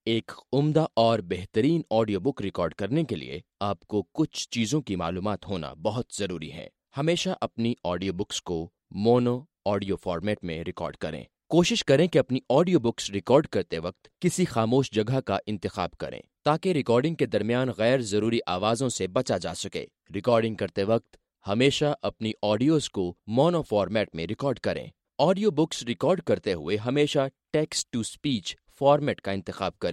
एक उम्दा और बेहतरीन ऑडियो बुक रिकॉर्ड करने के लिए आपको कुछ चीज़ों की मालूमात होना बहुत ज़रूरी है। हमेशा अपनी ऑडियो बुक्स को मोनो ऑडियो फॉर्मेट में रिकॉर्ड करें। कोशिश करें कि अपनी ऑडियो बुक्स रिकॉर्ड करते वक्त किसी खामोश जगह का इंतखाब करें ताकि रिकॉर्डिंग के दरमियान गैर ज़रूरी आवाज़ों से बचा जा सके। रिकॉर्डिंग करते वक्त हमेशा अपनी ऑडियोज़ को मोनो फॉर्मेट में रिकॉर्ड करें। ऑडियो बुक्स रिकॉर्ड करते हुए हमेशा टेक्स्ट टू स्पीच फॉर्मेट का इंतखाब करें।